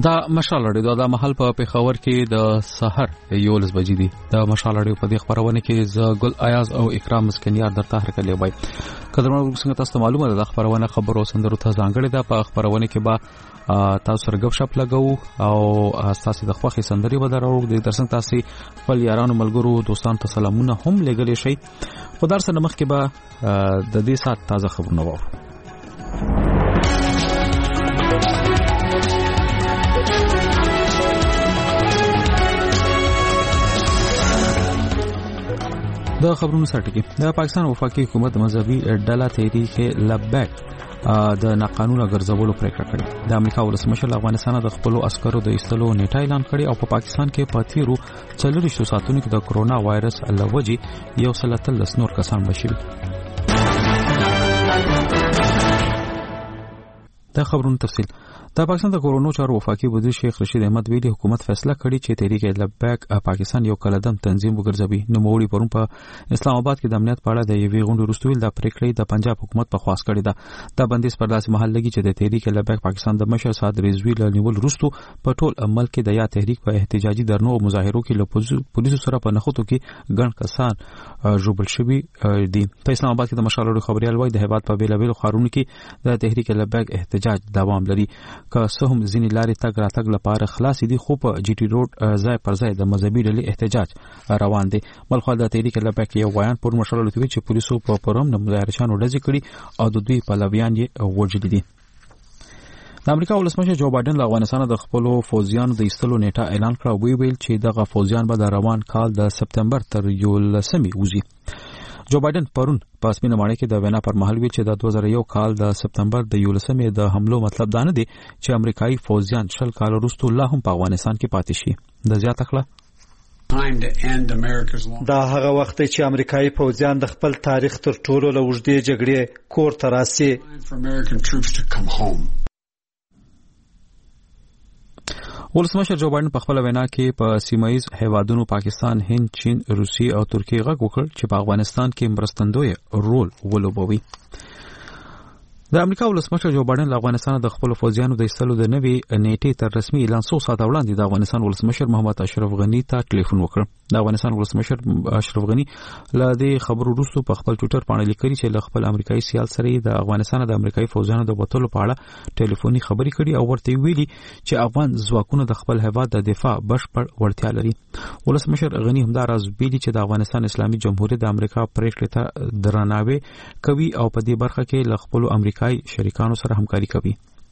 دا مشال اړیو دا محل په پیښور کې د سحر 11 بجې دي. د مشال اړیو په دې خبرونه کې ز ګل ایاز او اکرام مسکنیار درته هرکلی وای. قدرمنو څنګه تاسو معلومه ده د خبرونه خبرو سندرو ته ځانګړې ده. په خبرونه کې با تاسو سره غب شپ لګو او تاسو د خوخي سندري ودرو د درسنګ تاسو خپل یارانو ملګرو دوستانو ته سلامونه هم لګلې شي. خو درس نه مخکې به د دې سات تازه خبرونه وو. د خبرونو سرټکی د پاکستان وفاقي حکومت مذهبي ډله تحریک لبیک د ناقانونه ګرځولو پریکړه کړې. د امریکا ولسمشر افغانستان د خپل عسکرو د ایستلو نیټه اعلان کړې او په پاکستان کې په تیرو 40 ساعتونو کې د کرونا وایرس لوجې 113 نور کسان بشري. د خبرونو تفصیل د پاکستان د کورونو چارو وفاقي وزیر شیخ رشید احمد ویلي حکومت فیصله کړې چې تحریک لبیک پاکستان یو کلدم تنظیم وګرځوي. نو موړي پرون په اسلام آباد کې د امنیت په اړه د یوې غونډې وروسته ویل د پریکړې د پنجاب حکومت په خواست کړې ده. د بندیز پر داسې محل لګي چې د تحریک لبیک پاکستان د مشر سعد رضوی له نیول وروسته په ټول عمل کې د یا تحریک په احتجاجي درنو مظاهرو کې له پولیسو سره په نخودو کې ګڼ کسان جوړل شوي دي. په اسلام آباد کې د مشالړو خبريال وای د هیواد په بیلابیل خارونو کې د تحریک لبیک احتجاج دوام لري. که څه هم ځینې لارې تګ راتګ لپاره خلاص دي خو په جی ټي روډ ځای پر ځای د مذهبي ډلې احتجاج روان دي. بلخو د تحریک لبیک یو بیان پر مشالړو ته چې پولیسو په پروم د مظاهرچیانو ډزې کړي او د دوی پلویان یې وژلي دي. د امریکا ولسمشر جو بایدن له افغانستان د خپل فوجیانو د ایستلو نیټه اعلان کړه. ویل چې دغه فوجیان به د روان کال د سپتمبر تر 11 وځي. جو بایدن پرون په سپینه ماڼۍ کې د وینا پر مهال ویل چې د 2001 کال د سپتمبر د 11 د حملو مطلب دا نه دی چې امریکایي فوجیان 10 کال وروسته لا هم په افغانستان کې پاتې شي. د زیاته کړه دا هغه وخت چې امریکایي فوجیان د خپل تاریخ تر ټولو لوړې جګړې کور ته راسي. ولسمشر جو بایدن په خپل وینا کې په سیمایي هیوادونو پاکستان، هند، چین، روسیې او ترکیې غږ وکړ چې په افغانستان کې مرستندوی رول ولوبوي. د امریکا ولسمشر جو بایدن له افغانستان د خپل فوجیانو د ایستلو د نوي نیټې تر رسمي اعلان 100 ساعت وړاندې د افغانستان ولسمشر محمد اشرف غنی ته ټلیفون وکړ. د افغانستان ولسمشر اشرف غنی له دې خبرو وروسته په خپل ټوئیټر باندې لیکلي چې له خپل امریکایي سیال سره د افغانستان د امریکایي فوجیانو د وټولو په اړه ټلیفوني خبرې کړي او ورته ویلي چې افغان ځواکونه د خپل هیواد د دفاع بشپړ وړتیا لري. ولسمشر غنی همداراز ویلي چې د افغانستان اسلامي جمهوریت د امریکا پریکړې ته درناوی کوي او په دې برخه کې له خپل امریکایي شریکانو سره همکاري کوي.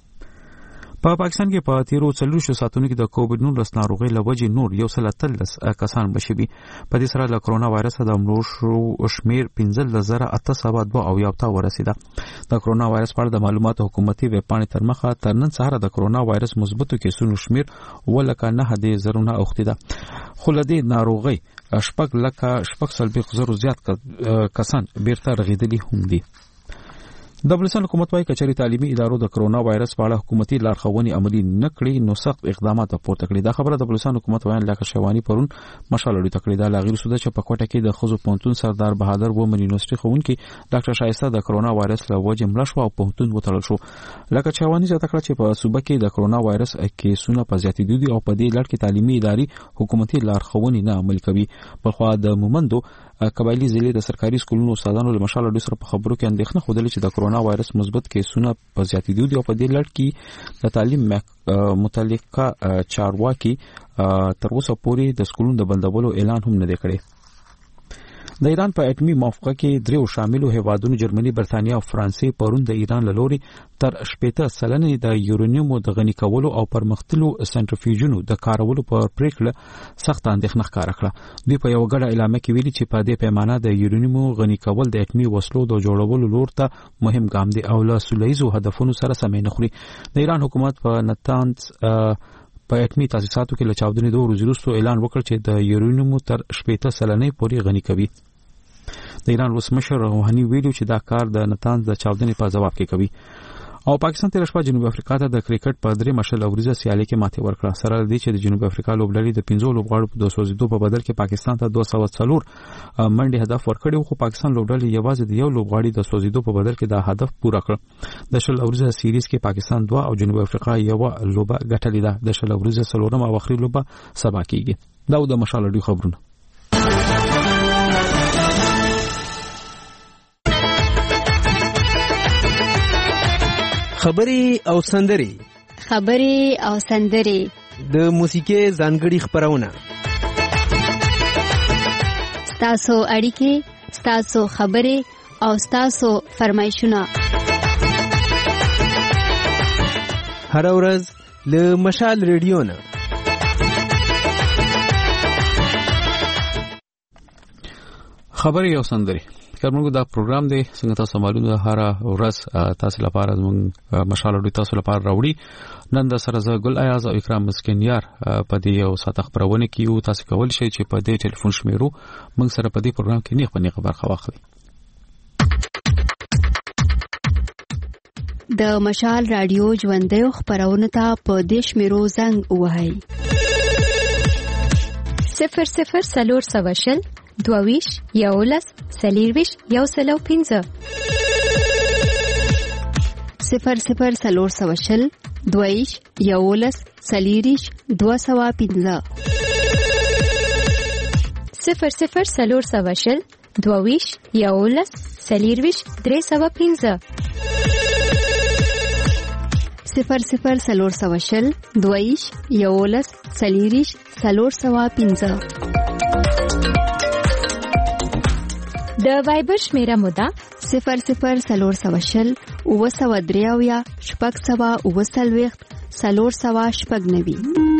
په پاکستان کې په تیرو 40 ساعتونو کې د کووډ-19 ناروغۍ لوجې نور 113 کسان بشوي. په دې سره له کرونا وایرس د مړو شو شمیر 15802 او یو تا ورسیده. د کرونا وایرس په اړه د معلوماتو حکومتي ویب پاڼې تر مخه تر نن سهار د کرونا وایرس مثبتو کیسونو شمیر ولکه 9,000 اوختی ده. خو له دې ناروغۍ 6,000 زیات کسان بیرته رغیدلي هم دي. د بلوچستان حکومت وايي کچري تعلیمي ادارو د کرونا وایرس په اړه حکومتي لارښوونې عملي نکړي نو سخت اقدامات پورته کړي. دا خبره د بلوچستان حکومت وایي لاکه شوانی پرون مشالړو تکړه دا لاغیر سوده چې په کوټه کې د خزو پونتون سردار بهادر ومن یونیورسيټي خوونکي ډاکټر شایسته د کرونا وایرس له وجې مړ شو او پونتون وتړل شو. لاکه شوانی ځکه چې په صوبه کې د کرونا وایرس کیسونه په زیاتېدو دي او په دې لړ کې تعلیمي ادارې حکومتي لارښوونې نه عمل کوي. په خوا د مومندو قبایلی ضلع د سرکاري سکولونو استادانو له مشالړو سره په خبرو کې اندېښنه خوده چې د کرونا وایرس مثبت کیسونه په زیاتېدو دي او په دې لړ کې د تعلیم متعلقه چارواکي تر اوسه پورې د سکولونو د بندولو اعلان هم نه دی کړی. د ایران په اټومي موافقه کې دریو شاملو هیوادونو جرمني، برتانیا او فرانسې پرون د ایران له لوري تر 80% د یورانیوم د غني کولو او پرمختللو سنټریفیوژونو د کارولو په پریکړه سخت اندېښنه ښکاره کړه. دوی په یو غړ اعلامیه کې ویلي چې په دې پیمانه د یورانیوم غني کول د اټومي وسلو د جوړولو لور ته مهم ګام دی او له سولهییزو هدفونو سره سمې نه خوري. د ایران حکومت په نتانز په اټومي تاسیساتو کې له چاودنې 2 ورځې وروسته اعلان وکړ چې د یورانیوم تر 80% پورې غني کوي. د ایران ولسمشر روحاني ویلي چې دا کار د نتانز د چاودنې په ځواب کې کوي. او پاکستان تیر شپه جنوب افریقا ته د کرکټ په درې مشل اوریزه سیالي کې ماتې ورکړه. سره لدی چې د جنوب افریقا لوبډلې د 15 لوبغاړو په 202 په بدل کې پاکستان ته 204 منډي هدف ورکړی خو پاکستان لوبډلې یوازې د یو لوبغاړي د 202 په بدل کې دا هدف پوره کړ. د شل اوریزه سیریز کې پاکستان 2 او جنوب افریقا یو لوبه ګټلې ده. د شل اوریزه څلورم او اخري لوبه سبا کیږي. دا د مشال اډیو خبرونه. خبري او سندري د موسیقي ځانګړي خبرونه ستاسو اړیکې ستاسو خبري او ستاسو فرمایشونه هر ورځ له مشال ریډیو نه. خبري او سندري کومه دا پروګرام دی څنګه تاسو معلومه هر ورځ تاسو لپاره زموږ مشال اډیو تاسو لپاره راوړي. نن د سره ز ګل ایاز او اکرام مسکینیار په دې یو ساعت خبرونه کیو. تاسو کول شئ چې په دې ټلیفون شمیرو موږ سره په دې پروګرام کې نیغه برخه واخلئ. د مشال رادیو ژوندۍ خبرونه ته په دې شمیرو زنګ وهاي 00 دویش یولس سلیرویش یو سلو پینزه 00 دویش یولس سلیریش 215 00 دویش یولس سلیرویش 315 00 دویش یولس سلیریش 315 د وایبر شمیره مودا 00 اوسودریاویا شپږ سوا اوسلويخت 390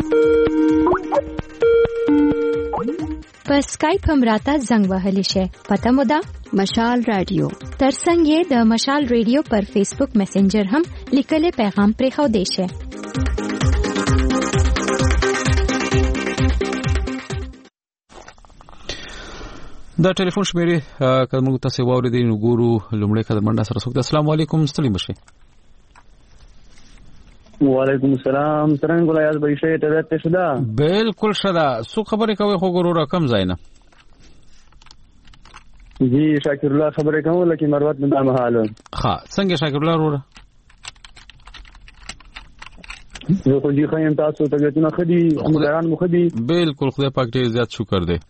په اسکایپ هم راته زنګ وهلی شي. پته مودا مشال رادیو. ترڅنګ یې د مشال ریډیو پر فیسبوک میسنجر هم لیکلي پیغام پرې خو دی شي. دا ټلیفون شمیرې کومه تاسو واوریدئ نو ګورو لومړی کده منډه سره څوک. السلام علیکم ستړي مشه. وعلیکم السلام څنګه ولایت به شي ته ته شدا بالکل شدا سو خبرې کوي خو ګورو رقم زاینه جی شاکر الله خبرې کوم لکه مروت من محال ها څنګه شاکر الله وروره زه خو دې خاين تاسو ته ګټنه خدي عمران مخدي بالکل خدای پاک دې زیات شکر دې.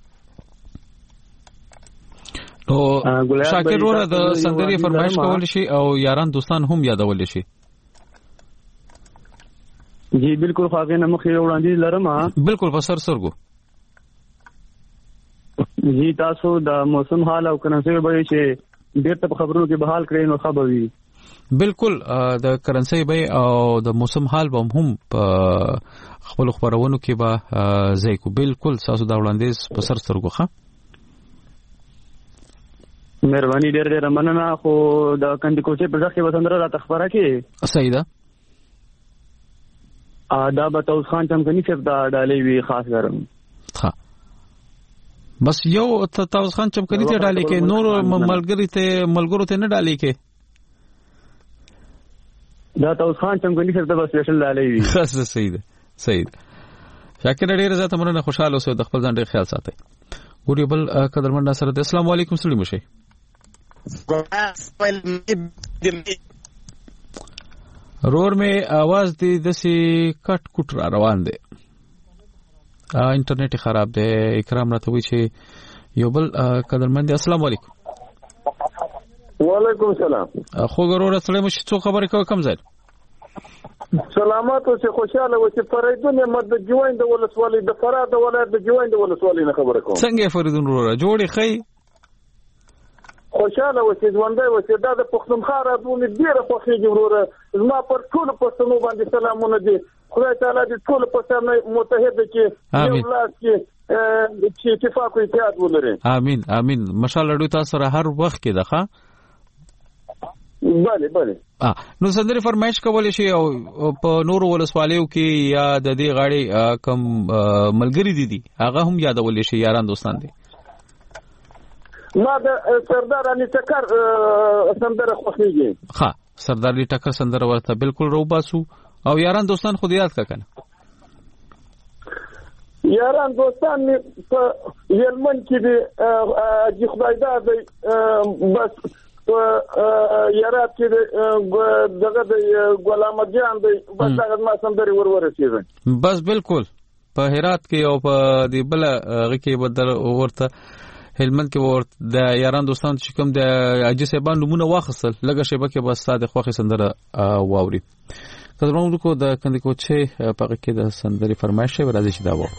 نو شاکر وروره د سندري فرمایش کول شي او یاران دوستان هم یادول شي. جی بالکل خاغه نه مخې وړاندې لرم بالکل په سرګو جی تاسو د موسم حال او کرنسي به چې ډېر ته خبرونو کې بحال کړئ نو خبروي. بالکل د کرنسي به او د موسم حال به هم په خپل خبرونو کې به زیکو بالکل تاسو دا وړاندې په سرګو ښه مهرباني ډېر مننه. خو د کندې کوچې په ځخ کې وسندره را تخبره کې صحیح ده دا به توس خان چمکنی صاحب دا ډالې وی خاص ګرم ها بس یو توس خان چمکنی ته ډالې کې نور ملګرو ته نه ډالې کې دا توس خان چمکنی صاحب د سپیشل ډالې وی خاص. صحیح ده صحیح ده. شاکر ډېر زیات مننه خوشاله اوسئ د خپل ځان ډېر خیال ساتئ. ګوري بل قدرمن سره د السلام علیکم ستړي مشه. رور میں आवाज دی دسی کټ کټ را روان دی انټرنیټ خراب دی. اکرام راته وی چې یو بل قدرمن. السلام علیکم. وعلیکم السلام. خو ګورو سره مش څو خبرې کوي کم ځای سلامات او خوشاله او چې فریدون مد جوین د ولسوالۍ د فراد ولایت د جوین د ولسوالۍ نه خبره کوم. څنګه فریدون وروره جوړی خی خوشاله او چې ژوندۍ او چې د پښتونخوا راځونه ډیره خوشي وروره زما پر ټول پښتنو باندې سلامونه دي. خدای تعالی دې ټول پښتنو متحد کې یو لاس کې چې اتفاق او اتحاد ولري. امين امين. مشال اډو تاسو سره هر وخت کې ده بله بله. نو سندري فرمایش کول شي او په نور ولسوالیو کې یا د دې غاړي کم ملګری دي هغه هم یادول شي یاران دوستان دي. ما د سردار علي تکر سندره خوښیږي. ها سردار علي ټکر سندره ورته بالکل روباسو او یاران دوستان خو یاد کا کنه یاران دوستان په یلمن کې دي خدای دا دی بس یارات کې دغه د غلام جان دی بس هغه ما سندري ورسېږي بس بالکل په هرات کې او په دی بل هغه کې بدل ورته هلمند کې ورته د یاران دوستان چې کوم د اجي صاحبان نمونه واخصل لګه شبکه بس صادق خوخي سندره واوري کله کو د کندې کوچه په کې د سندري فرمایش ورازي شي دا و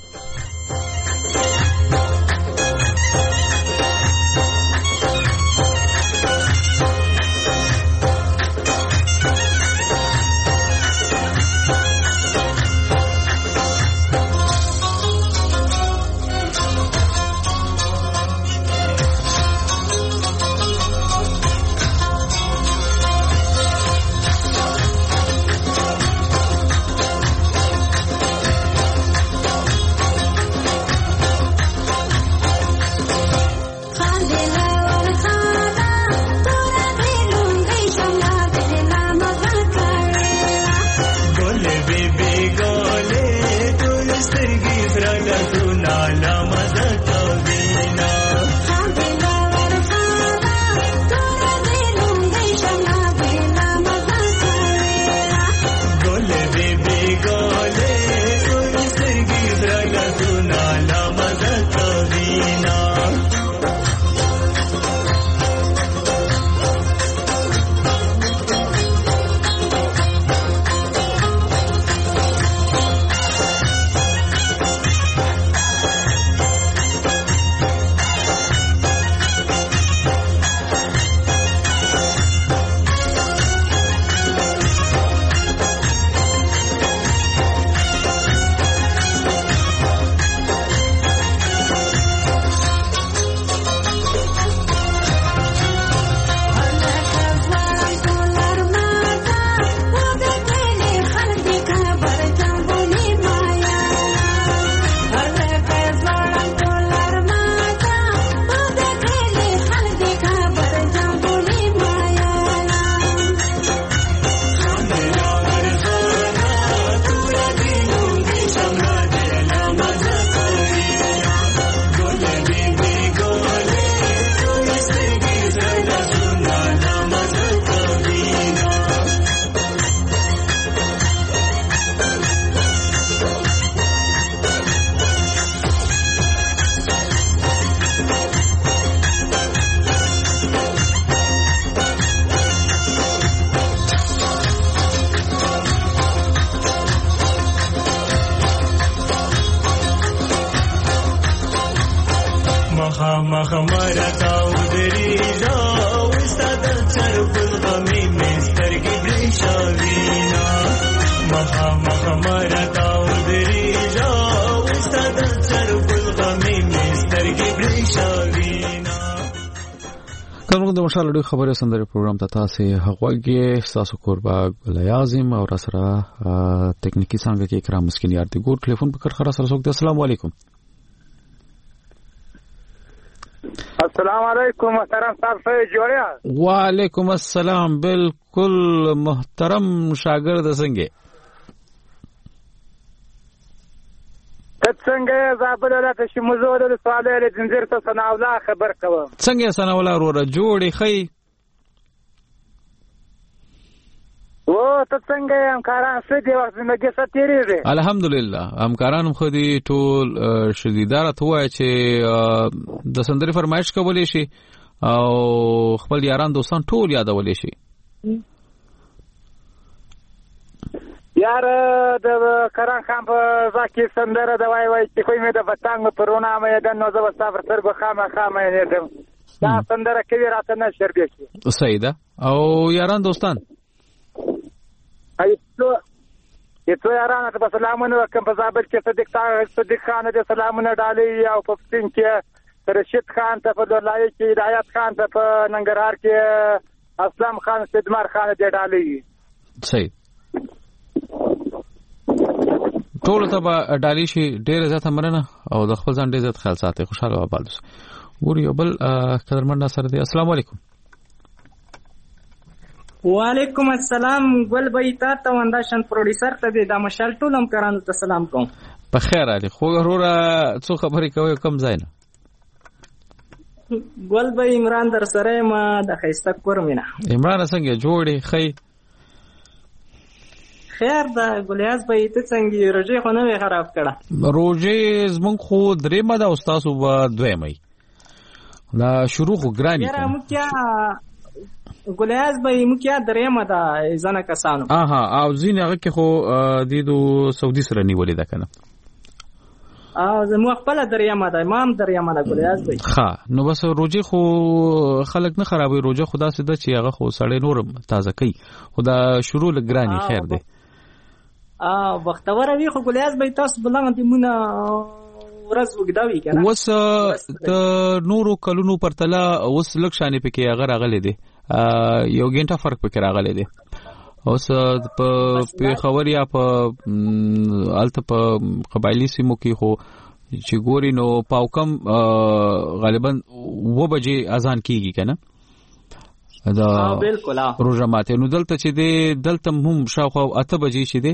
مشال ډېر خبره سندره پروګرام ته تاسو هغوږی تاسو قربا ګلیاظم او سره ټکنیکی څنګه کې کرام مسکین یار دی ګور ټلیفون په کړه سره سوګ السلام علیکم السلام علیکم محترم صاحب سے جوړیا وعلیکم السلام بالکل محترم شاګرد څنګه څنګه زابل راته چې مزور د سوالې د زنجیر ته سناولا خبر کوم څنګه سناولا وروره جوړې خي او ته څنګه همکاران څه دی وخت مګه ستېری الحمدلله همکاران خو دې ټول شدیدار ته وای چې د سندري فرمایش کولې شي او خپل یاران دوستان ټول یادولې شي یار د کران خان په ځکه سندره د وای وای چې کومه د بتانګ پرونه مې د نو زو صبر ترګو خامه نه دم دا سندره کې راته نه شر دی صحیح ده او یاران دوستان ایتو یاران ته سلامونه کوم په زابل کې صدیق خان د سلامونه ډالې او په پین کې رشید خان ته په دلای کې هدایت خان ته په ننګرهار کې اسلام خان سیدمر خان د ډالې صحیح ټول ته به ډالي شي ډېر زیاته مننه او د خپل ځان ډېر زیات خیال ساتي خوشاله آباد اوسئ ګوري بل قدرمن سره دی السلام علیکم وعلیکم السلام ګل بای تا ته ونداشن پروډوسر ته د مشال ټولم کرانو ته سلام کوم. په خیر علي خو وروره څو خبرې کوي کم ځای نه. ګل بای عمران در سره ما د خیسته کورمینه. عمران څنګه جوړې خی؟ خیر دا ګلیاز بای ته څنګه روزي خو نه خراب کړه؟ روزي زمون خو درې مده او تاسو به دویمه لا شروع خو ګرانی یاره مکیا ګلیاز بای مکیا درېمه دا ځنه کسانو او زین هغه کې خو د سعودي سره نیولې ده کنه زمو خپل درېمه دا امام درېمه دا ګلیاز بای نو بس روزي خو خلک نه خرابوي روزه خدا سي د چې هغه خو سړی نور تازه کوي خدا شروع لګرانی خیر دی وختور وی خو ګلیاز بای تاسو بلنګ دی مونږ ورځ وګداوی کنه وس د نورو کلونو پرتله وس لکشانې پکې هغه راغلي دي یو ګنټه فرق پکې راغلی دی اوس په خبر یا په الته په قبایلی سیمو کې خو چې ګوري نو پاوکم غالبا 2 بجې اذان کیږي کنه دا بالکل روزه ماته نو دلته چې دلته هم شاوخوا 8 بجې چې دی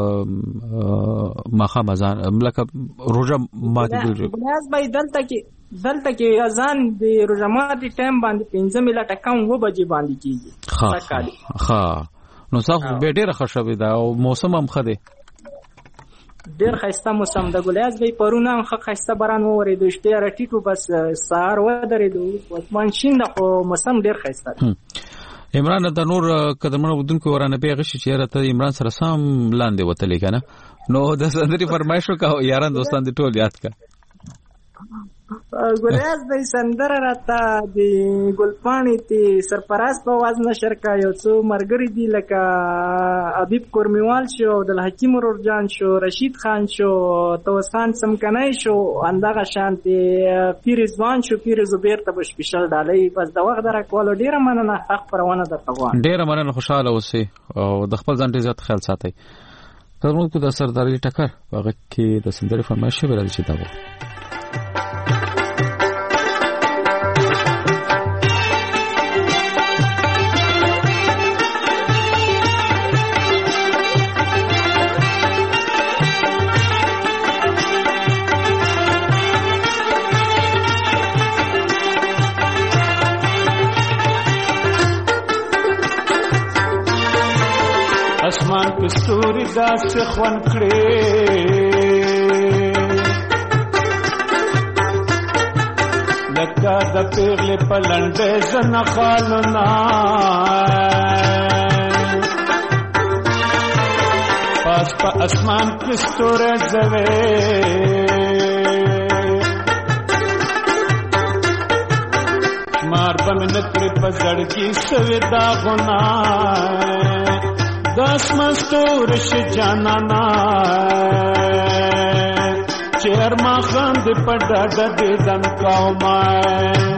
د ماخام اذان ملک روزه ماته دی بناس بای دلته کې اذان د روزه ماته ټایم باندې 15 منټه کم 2 بجې باندې کیږي ها نو څو به ډیره خوشبه ده او موسم هم خده ډیر خسته موسم د ګلیاز بای پرونه هم خسته باران ووري د شته رټیټو بس سار و درېدو وسمان شین د موسم ډیر خسته. عمران د نور قدمونو ودونکو ورانه به غشي چې راته عمران سره سم لاندې وتلې کنه نو د سندري فرمایش وکاو یاران دوستان دي ټول یاد کا ګلیاز بای سندر راته د ګلپانی ته سرپرست په आवाज نشر کا یو څو مرګری دی لکه حبیب کورمیوال شو د حکیم رورجان شو رشید خان شو توسان سمکنای شو اندغه شانتي پیرزوان شو پیر زبیر ته سپیشل ډالۍ بس د وخت درکول ډیره مننه حق پروانه د تغوان ډیره مننه خوشاله اوسئ او د خپل ځان ډیر زیات خیال ساتئ. ترمن کو د سرداري ټکر هغه کې د سندري فرمایش شوی راځي چې دا اسمان په ستوري داسې خوان کړې لکه د پیغلې په لنډې زنه خالونه پاس په اسمان په ستوري ځوي مار به مې نکړې په زړګي سوي داغونه داس مستورش جانانا چیر ما خان دی پڑا ڈدی دن کاؤ مائے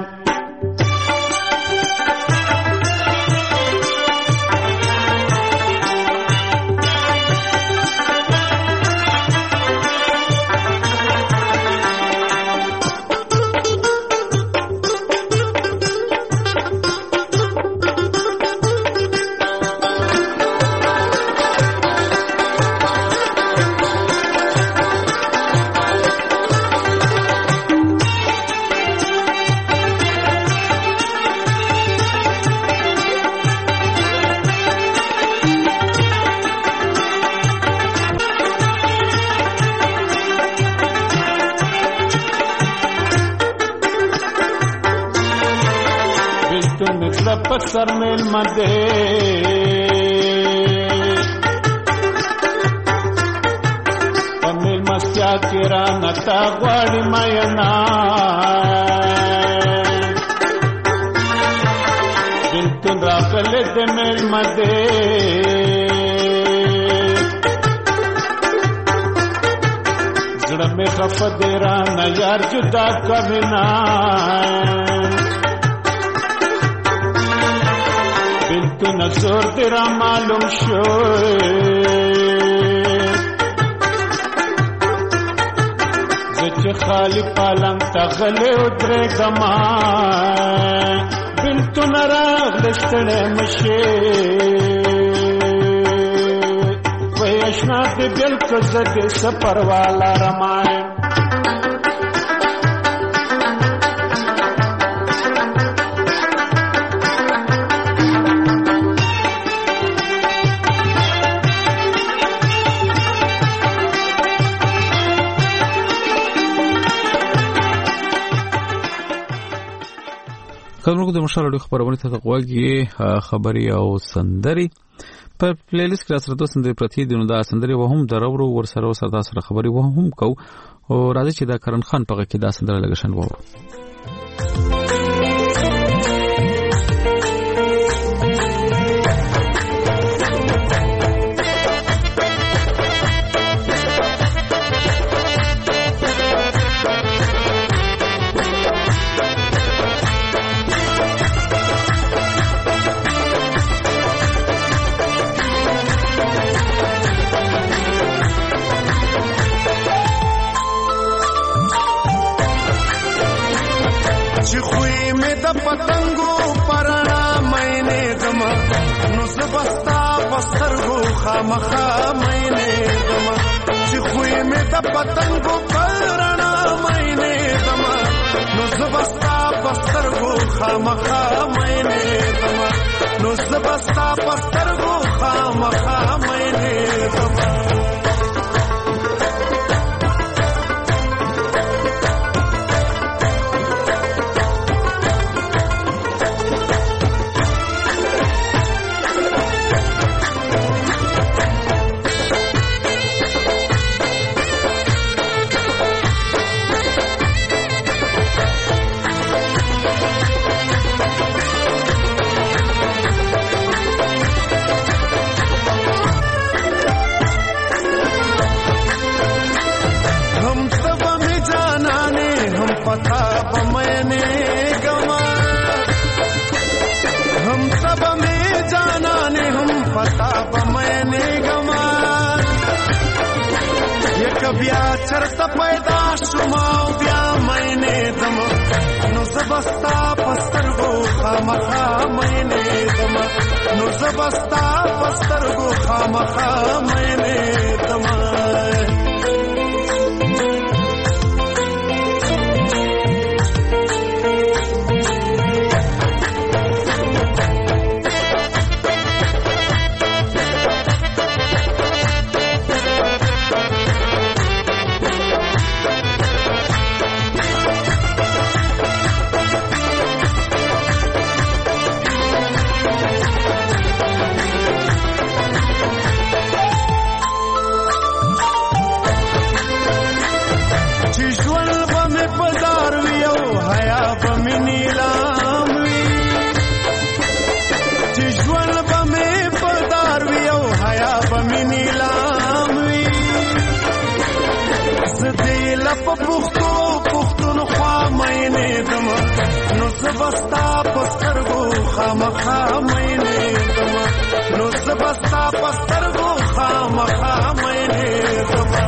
پسر میل مدے میل مستیا کرا نتا غواړي ماینا بلتون راغل د میل مدے زړه مې خفه دی را نه یار جدا کوینا تو نظر تیرا معلوم شو زچ خالی پالنگ تغلی ادرے گما بل بیلتون راغله ستړی مشې وای اشنا دې بیل که زه دې سفر والا رمایم کومو د مشال اړیکو خبرونه ته غوږی خبري او سندري په پلی لیست کې سره د سندري پرتی دي نو دا سندري وهم درورو ور سره سره خبري وهم کو او راځي چې دا کرن خان په کې دا سندره لګشن وو پتنګو پرانا مینه دما نو زبستا پسترګو خامخا مینه دما چې خوې مې د پتنګو پرانا مینه دما نو زبستا پسترګو خامخا مینه دما نو زبستا پسترګو خامخا مینه دما بیا چرته پیدا شوما بیا مینه دم نو زبستا پسترګو خامخا مینه دم نو زبستا پسترګو خامخا مینه دم زبستا پسترګو خامخا مینه دما نو زبستا پسترګو خامخا مینه دما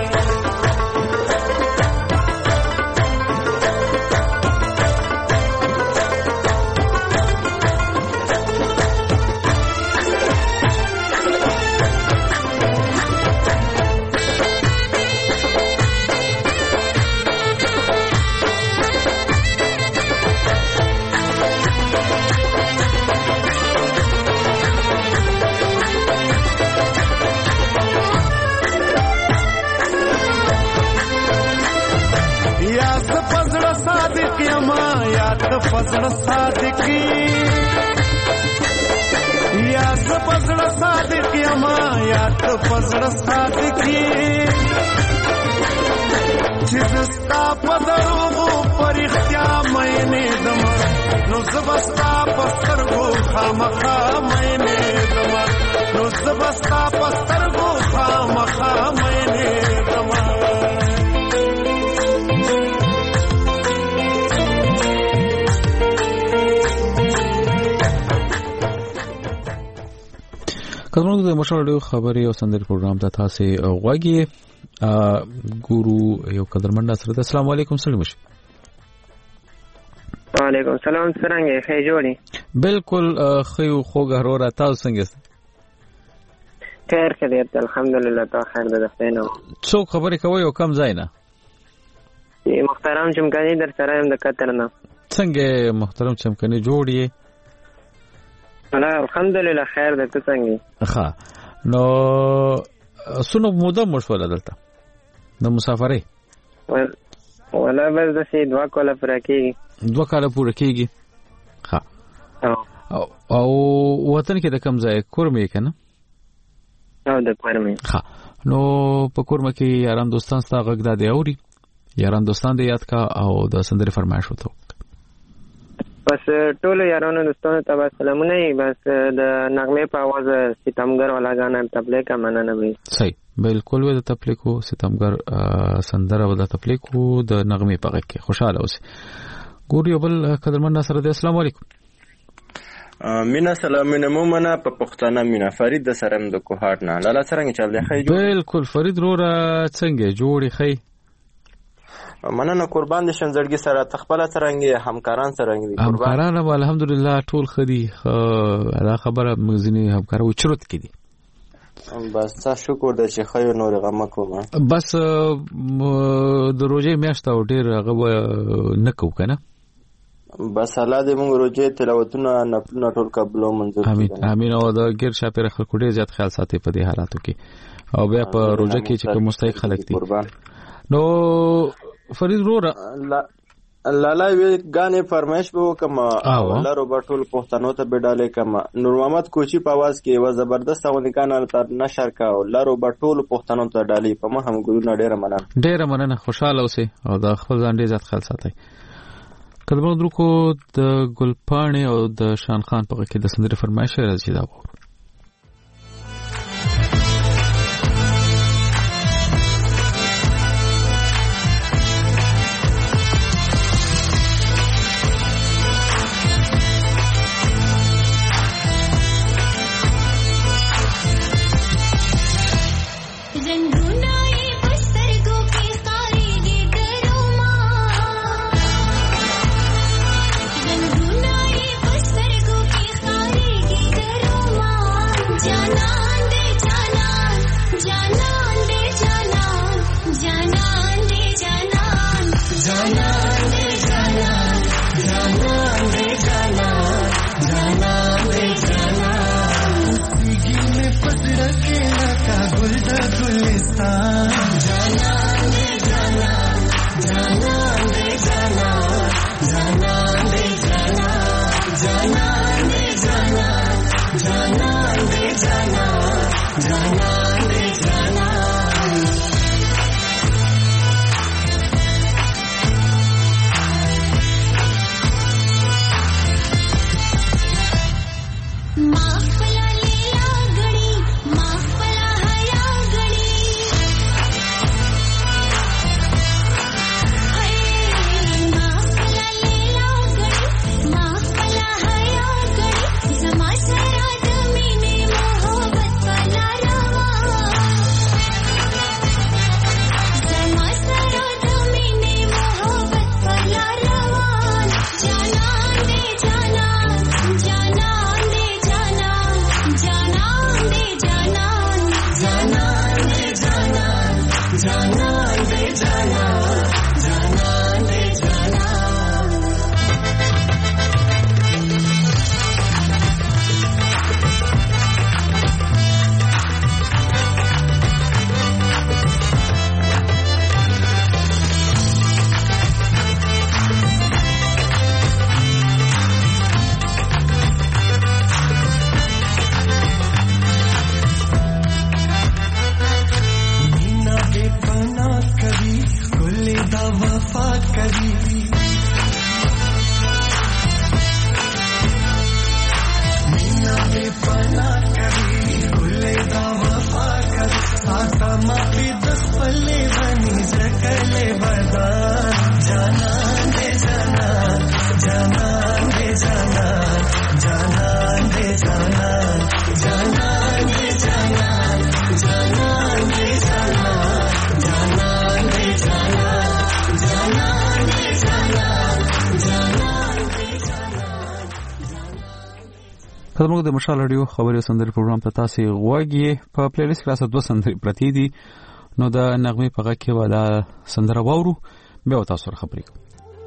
فزړه صادقي یا فزړه صادقي ما یا فزړه صادقي چې دستا په دروغو پر اختیا مینه دم نو زبستا پسترګو خامخا مینه دم نو زبستا پسترګو خامخا مینه دم کله د مشال خبري او سندري پروګرام ته تاسو غواګي ګورو یو قدرمن سره. السلام علیکم. سلام شه. وعلیکم سلام څنګه ښه جوړی بالکل خو خوګه ورو تاسو څنګه خیر خیریت الحمدلله تا خیر ده فینو څوک خبرې کوي او کم ځای نه محترم چمکانی در سره هم د قطر نه څنګه محترم چمکانی جوړی الحمدلله خیر ده څنګه ښه نو سونو موده مشوره دلته د مسافرې ولا بس د سي دوا کوله پر کېږي 2 کاله پوره کېږي ها او وطن کې د کم ځای کورمې کنه او د کورمې ها نو په کورمې کې یاران دوستان ستا غږ د اوري یاران دوستان دې یاد کا او د سندرې فرمایش وته بس ټول یارانو دوستانو ته سلامونه بس د نغمه په आवाज ستمګر ولا غانا تبلیغ کا مننه وي صحیح بالکل و د تپلیکو ستمګر سندره و د تپلیکو د نغمه په غږ کې خوشاله اوسئ ګوري بل قدرمن ناصر دې السلام علیکم مینا سلامونه مومنه په پښتانه مینا فرید د سرم د کوهات نه لاله څنګه چل دی خی بالکل فرید رورا څنګه جوړی خی مننه قربان دي شنزړګي سره تخپل څنګه همکاران څنګه دي همکاران الحمدلله ټول خدي دا خبره مزنی همکارو چرت کړي بس تاسو شکر د چې خیر نور غم کوم بس د روزې میاشت او ډیر هغه نه کو کنه بس الله دې موږ روزې تلاوتونه نفلونه ټول قبول او منظور امين امين او دا غیر شاپره خلکو ډیر زیات خیال ساتي په دې حالاتو کې او بیا په روزه کې چې مستحق خلک دي نو فرید رورا لالا وی غانې فرمایش به وکما الله رو بټول پښتنو ته بډاله کما نور محمد کوچی په आवाज کې و زبردست غونډه تر نشر کا الله رو بټول پښتنو ته ډالې په ما هم ګورونه ډیره مننه خوشاله اوسئ او د خپل ځان ډیر زیات خیال ساتئ کله درو کو د ګلپاڼې او د شان خان په کې د سندرې فرمایش راځي دا وو زموږ د مشال رادیو خبري سندري پروګرام ته تاسو غوږی په پلی لیست کې راځه 2 سندري پرتی دي نو د نغمه په غږ کې ولا سندره وورو به تاسو سره خبرې کوم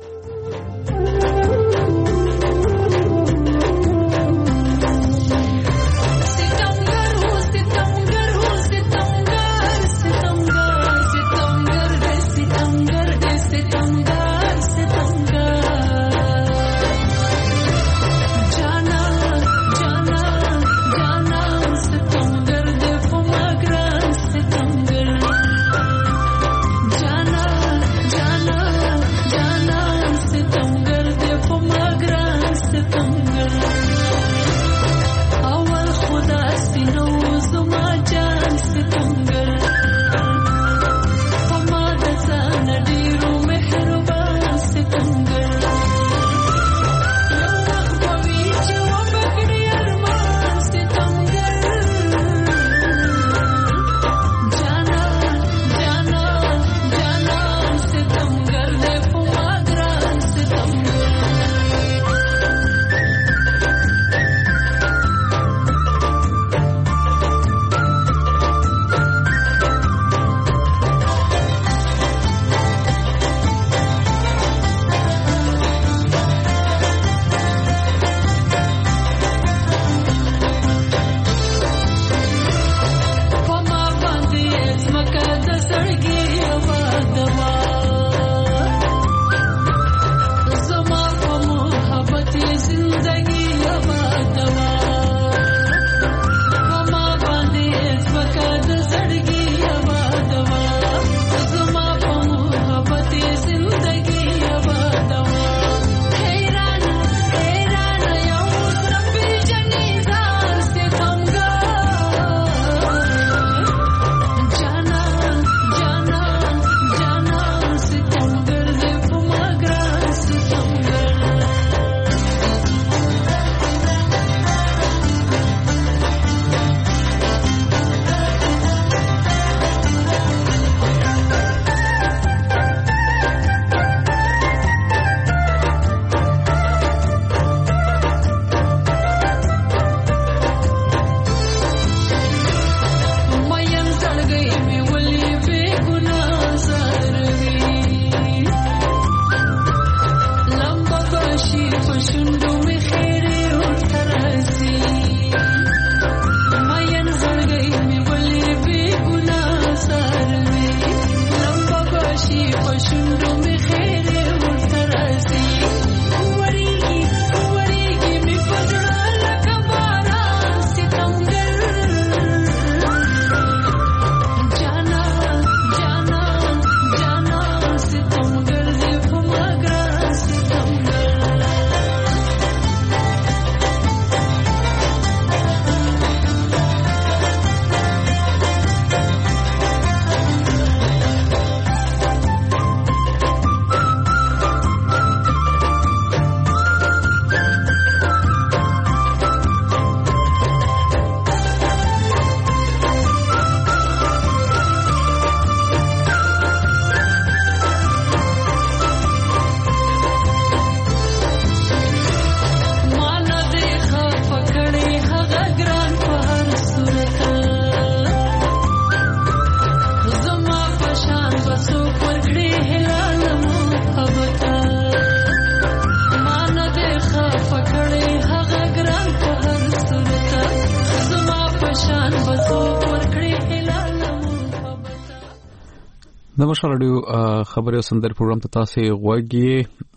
نمشال رادیو خبري سندري پروګرام ته تاسو غوږی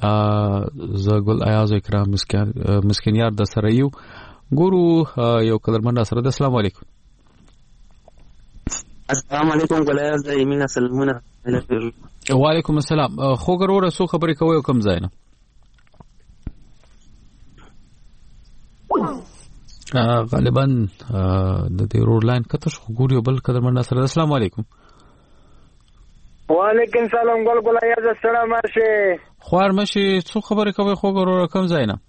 زګل ایاز اکرام مسکین یار د سره یو ګورو یو کلرمنده سره د السلام علیکم السلام علیکم ګلایاز د ایمین سلامونه وعلیکم السلام خو ګوره سو خبرې کوي کوم ځای نه غالبا د دې روډ لاین کته شو ګورو بل کلرمنده سره السلام علیکم وعلیکم سلام ګل ګلایاز السلام شه خوار مشي څو خبرې کوي خو ګوره کوم ځای نه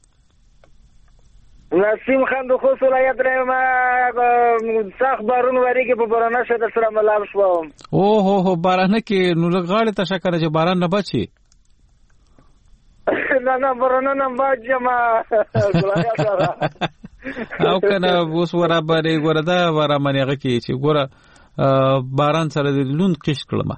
نسیم خان د خو ولایت رایم صاحب بارون وری کې په برانه شه د سلام الله شوم او هو بارانه کې نو لغاړه ته شکر چې باران نه بچي نه برانه نه بچي ما ګلایاز او کنه اوس ورابرې وردا ورامنېغه کې چې ګوره باران سره د لوند قش کړم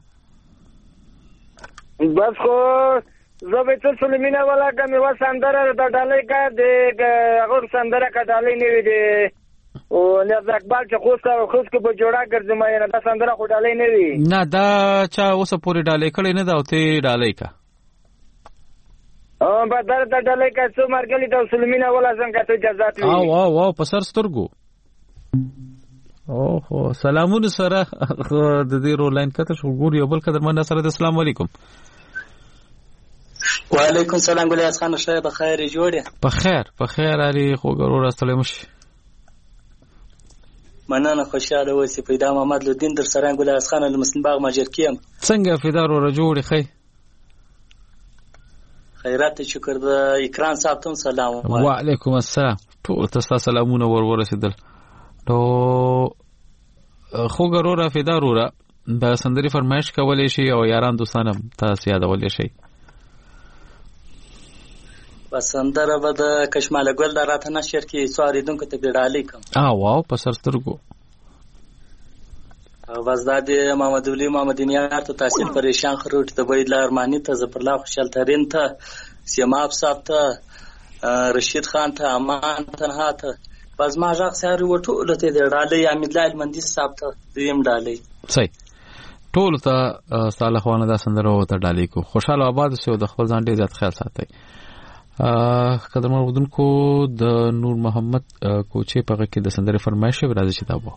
بس خو زه به څه سلیمینه ولا کوم وسندره د ډالۍ کا د هغه سندره کا ډالۍ نه وي دي او نه اقبال چې خوست کو په جوړا ګرځم نه دا سندره خو ډالۍ نه وي نه دا چا اوسه پوری ډالۍ کړي نه دا او ته ډالۍ کا په در د ډالۍ کا څو مرګلي د سلیمینه ولا څنګه ته اجازه وي او په سر سترګو اوه سلامونه سره د دې رولین کته شو ګور یو بل قدرمن سره السلام علیکم وعلیکم السلام ګلیاس خان شه په خیر جوړه په خیر علي خو ګورور استلم شي مننه خوشاله اوسې پیدا محمد لودین در سره ګلیاس خان المسلم باغ ماجر کیم څنګه فدار ور جوړې خی خیرات شکر د اکرام صاحب ته سلام وعلیکم السلام ټول تاسو سلامونه ورسېدل نو خو ګورور فدار ور د سندري فرمایش کولې شي او یاران دوستانه تاسو یادولې شي وسندره به د کشماله ګل راته نشر کې سواریدونکو ته ډالۍ کوم واو په سرسترګو وزداد محمد ولی محمد نیار ته تحصیل پریشان خروټ ته بيد لارمانی ته زپرلا خوشال ترين ته سیماب صاحب ته رشید خان ته امان تنها ته باز ما ځخ سره وټول ته ډالۍ امید لال مندي صاحب ته دیم ډالۍ صحیح ټول ته صالحونه دا سندره وته ډالۍ کو خوشاله آباد سه د خپل ځان ډیر زیات خیال ساتي قدرمن اردوونکو د نور محمد کوچې په کې د سندره فرمایش راځي چې دا وو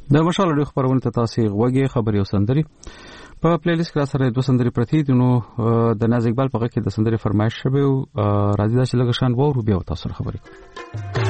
د مشال اډیو خبرونه ته تاسو غوږی خبري او سندري په پلی لیست کې سره دوه سندري پرتی دي. نو د ناز اقبال په کې د سندري فرمایش شوه او راځي دا چې لږ شان وورو بیا تاسو خبرې کوو.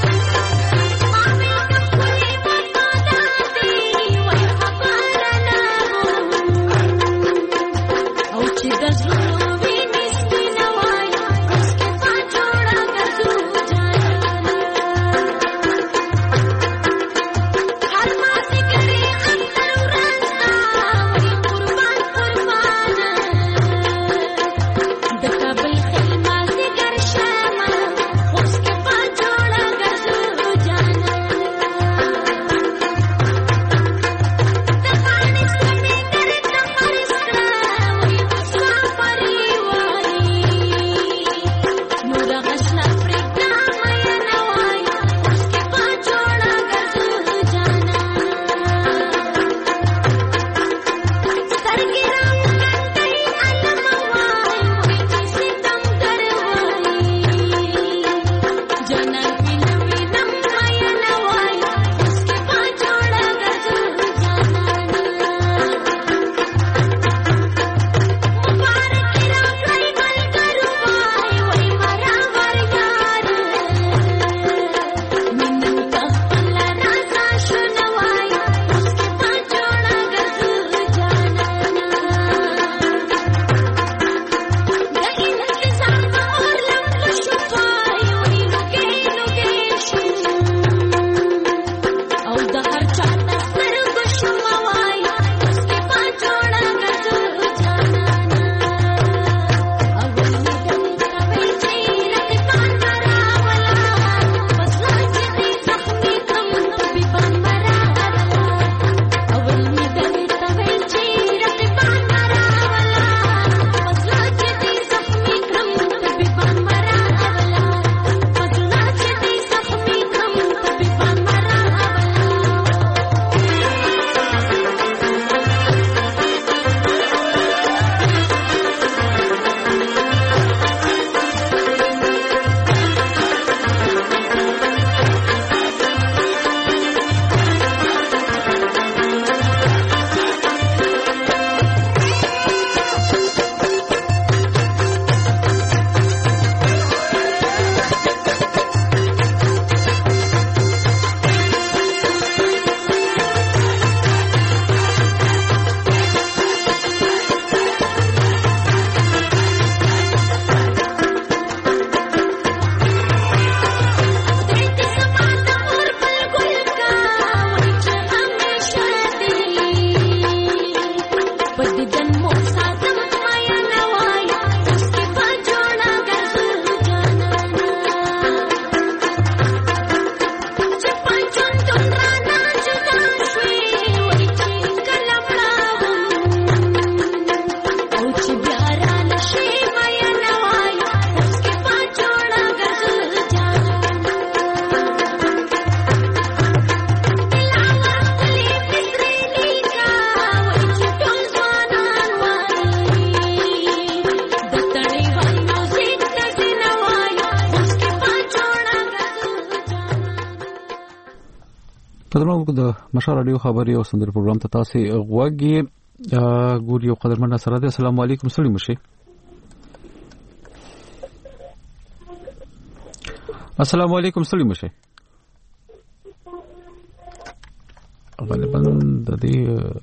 د مشال اډیو خبري او سندري پروګرام ته تاسو غوږی ګور یو قدرمن سره ده. السلام علیکم سړي مشه. السلام علیکم سړي مشه. غالبا د دې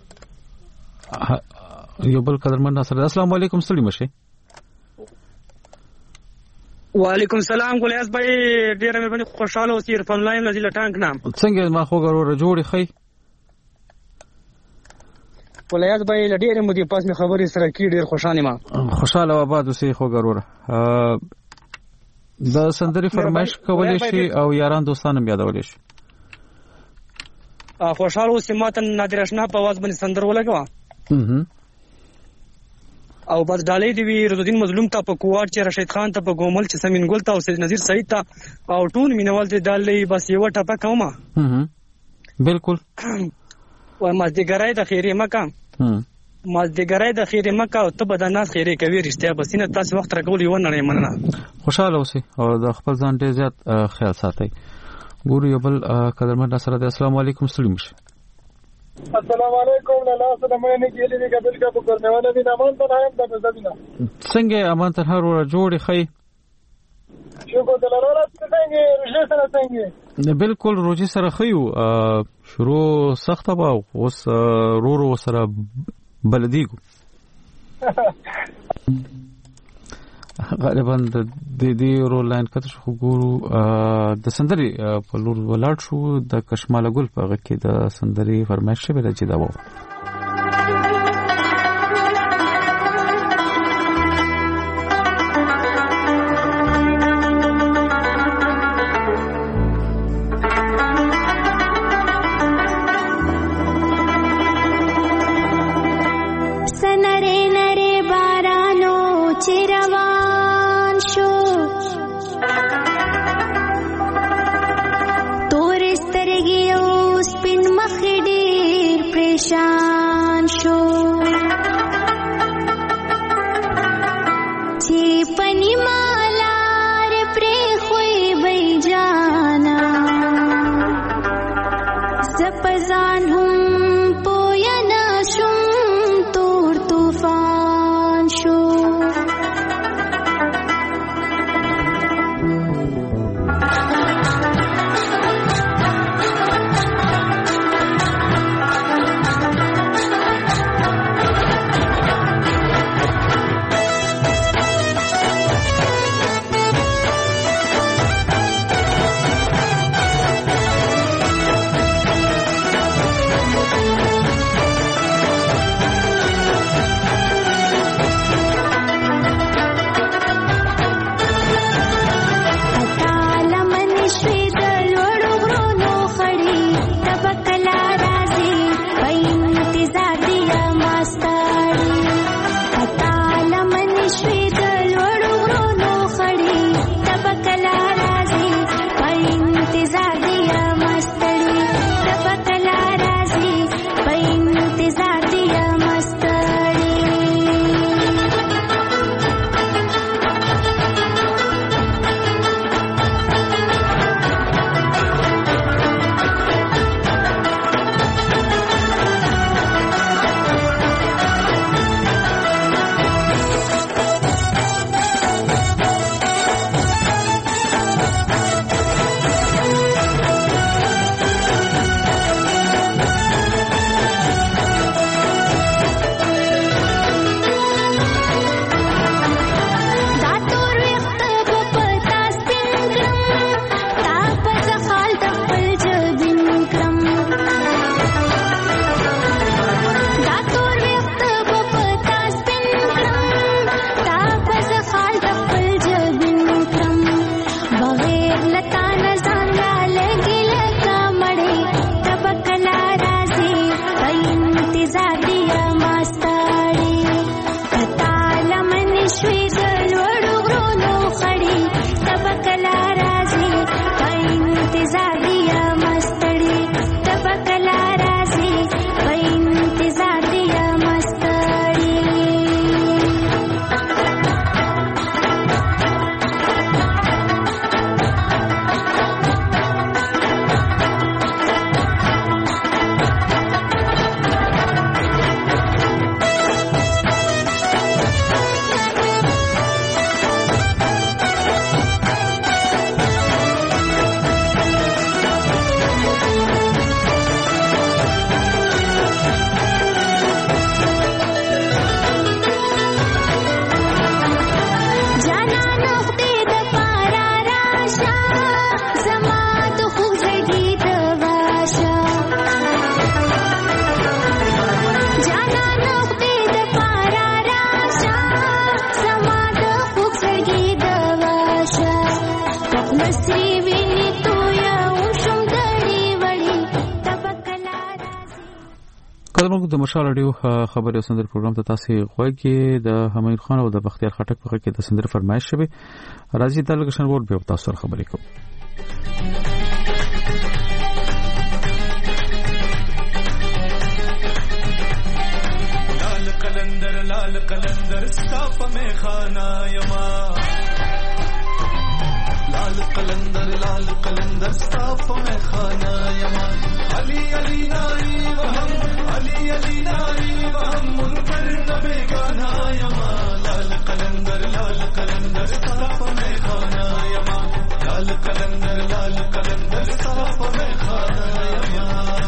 یو بل قدرمن سره. السلام علیکم سړي مشه. وعلیکم السلام ګلیاس بھائی ډیر مې باندې خوشاله اوسې عرفان لاین لذي لټانک نام څنګه ما خو غوړ جوړې خي ګلیاس بھائی ډیر مې دې پاس مې خبرې سره کې ډیر خوشاله ما خوشاله آباد اوسې خو غوړ د سندري فرمایش کولې شي او یاران دوستانو بیا دولې شي خوشاله اوسې ماته نادر آشنا په आवाज باندې سندر ولګوا او بس ډالې دی وی رضوالدین مظلوم ته په کوواټ چې رشید خان ته په ګومل چې سمین ګل ته او سید نذیر سعید ته او ټول مینوال دې ډالې بس یو ټپه کومه بالکل و مازدیګرای د خیره مکه مازدیګرای د خیره مکه او ته به د ناس خیره کوي رښتیا بسینه تاسو وخت راکول یو نه مننه خوشاله اوسئ او د خپل ځان ډیر زیات خیال ساتئ ګورو یو بل قدرمن سره د السلام علیکم سلیم شه السلام علیکم لاله سلامونه نه کېلې دې قبل کا په کورنواله دي امان ته رایم د زمينه څنګه امان ته هر ور جوړي خي شکر د لاره څنګه روزي سره څنګه بالکل روزي سره خيو شروع سخته با اوس رو سره بلدیګو غالبا د دې رو لاین کته شو ګورو د سندري په لور ولاړ شو د کشماله ګل په غږ کې د سندري فرمایش به راځي دا و د مشال رادیو خبري او سندر پروګرام ته تاسو غوږی د حمید خان او د بختیار خټک په کې د سندر فرمایش شوی راځي د لګشن ور به تاسو خبرې کوم لال قلندر صاف میں خانہ یما لال قلندر صاف میں خانہ یما अली अली नाई वहम अली अली नाई वहम मुनकर नबे गाना यमा लाल कलंदर साफ में खाना यमा लाल कलंदर साफ में खाना यमा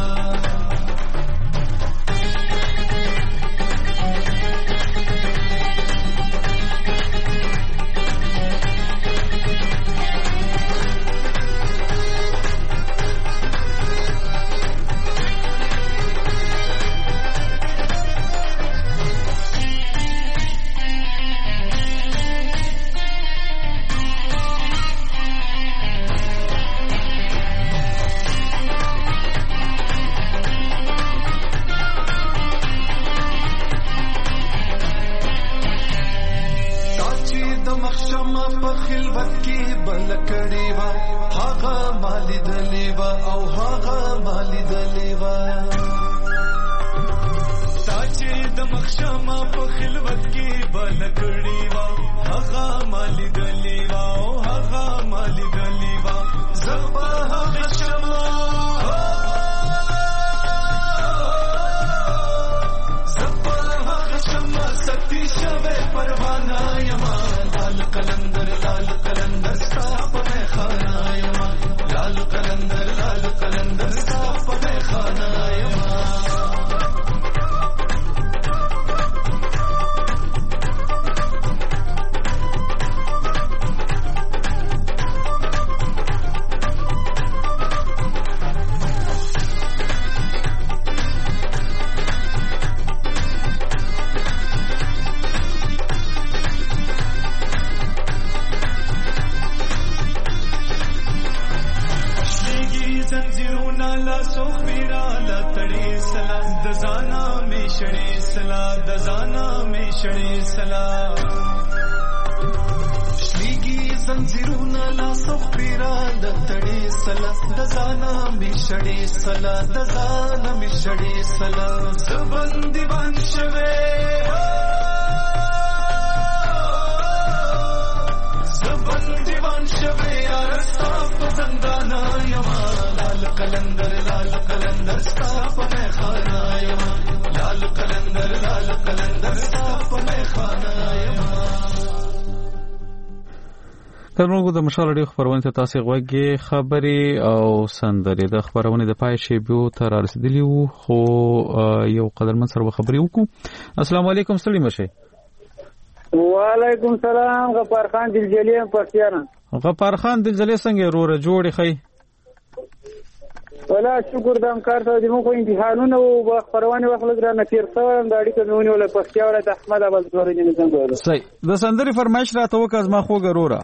ترمنګو د مشال اړیو خبرونه ته تاسو غوږی خبري او سندري د خبرونه د پای شی بيو تر رسیدلی وو خو یو قدرمن سره خبري وکړو. السلام علیکم ستړي مشه. وعلیکم السلام غفار خان دلجلی پښتیانا. غفار خان دلجلی څنګه روره جوړی خي؟ ولا شکر دم کار ته د مو خو امتحانونه او خبرونه وخت را نتیر سره د اړیکو نونی ول پښتیاوله د احمد ابل زوري نه څنګه. صحیح. د سندري فرمایش راته وکړ ما خو ګروره.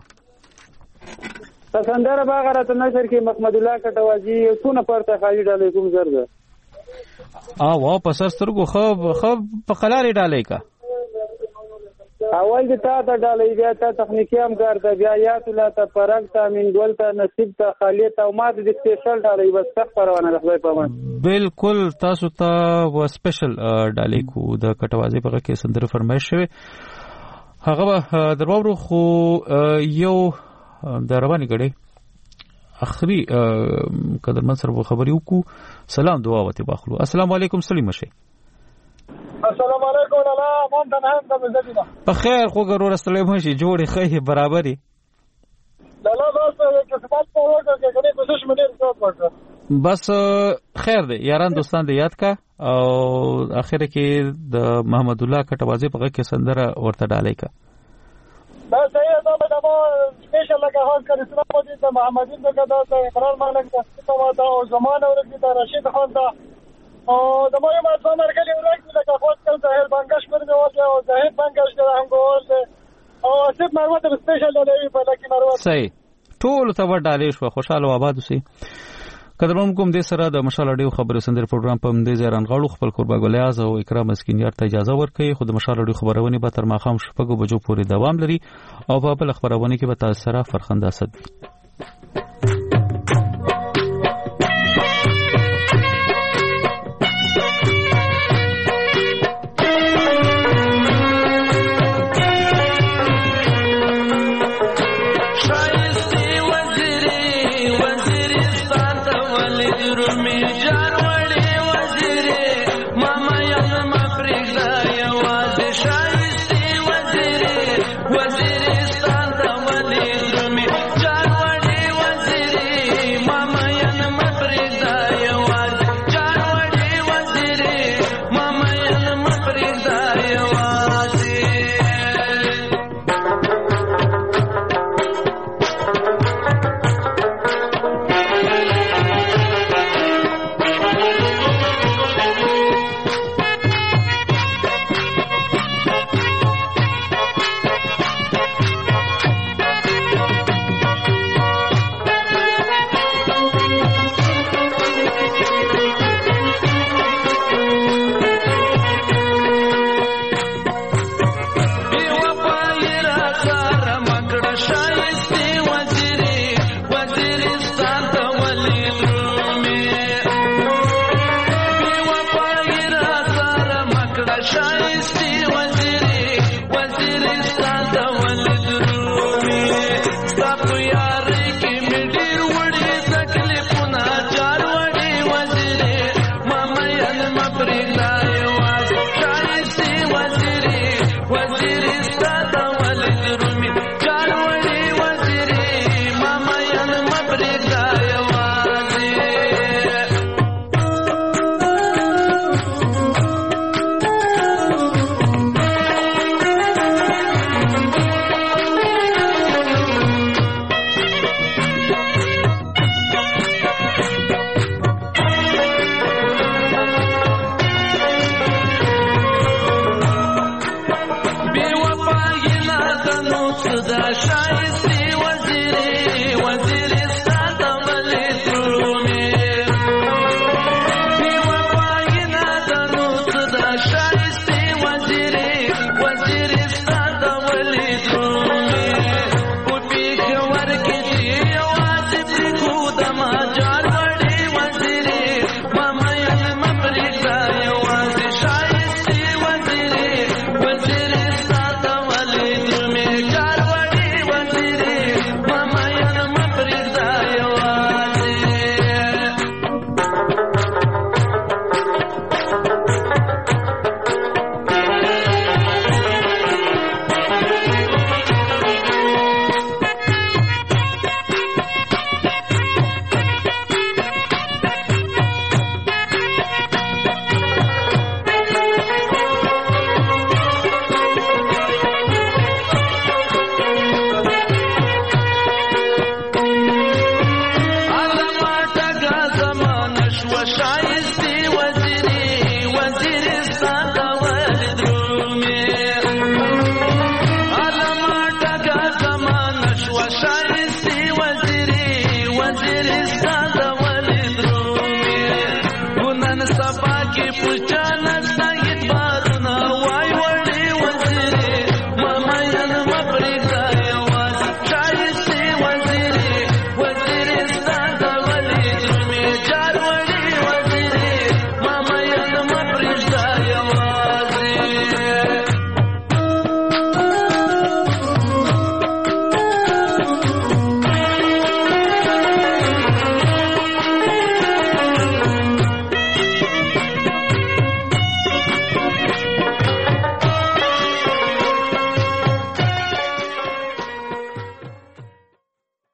سندره باغره ته نشر کې محمد الله کټوازی څونه پرته خالي ډالې کوم زرده واپس سترګو خو په قلارې ډالې کا اول د تا ته ډالې بیا ته تخنیکی هم کارته بیا یا ته لا ته پرګتا من ګول ته نصیب ته خالی ته او ما د سپیشل ډالې بس تخ پروانه راځي په من بالکل تاسو ته و سپیشل ډالې کو د کټوازی په کې سندره فرمایش شوی هغه درباورو خو یو د رواني غړي اخري قدرمن سره خبري وکړو. سلام دعا وته باخلو. السلام علیکم سلیم مشه. السلام علیکم الله مون ته نه د مزدینا په خیر خو ګرور استلې مشه جوړي خې برابرۍ الله تاسو کې ثبات پوره کې کنه کوشش مې وکړه بس خیر دی یاران دوستان دې یاد کا او اخر کې د محمد الله کټوازی په کې سندره ورته ډالې کا دا صحیح ده دا سپیشل لکه خاص کر اسلام دې د محمدین دغه د اقرار مالک تاسو دا او زمانه ورته د رشید خان دا او د مې ما څو مرګلي ورته لکه خاص کر ظاهر بنگش پر دی او ظاهر بنگش دا هم ګول او اسید مروه د سپیشل دی په لکه مروه صحیح ټول ته وډالې شو خوشاله و آباد اوسئ. قدرمن کوم د سره د مشال اډیو خبرو سندر پروګرام په مدې زیران غاړو خپل قربا ګلیاز او اکرام مسکینیار ته اجازه ورکړي. خو د مشال اډیو خبرونه به تر ماخام شپږو بجو پورې دوام لري او په بل خبرونه کې به تاسو سره فرخنده اسد Me شو شر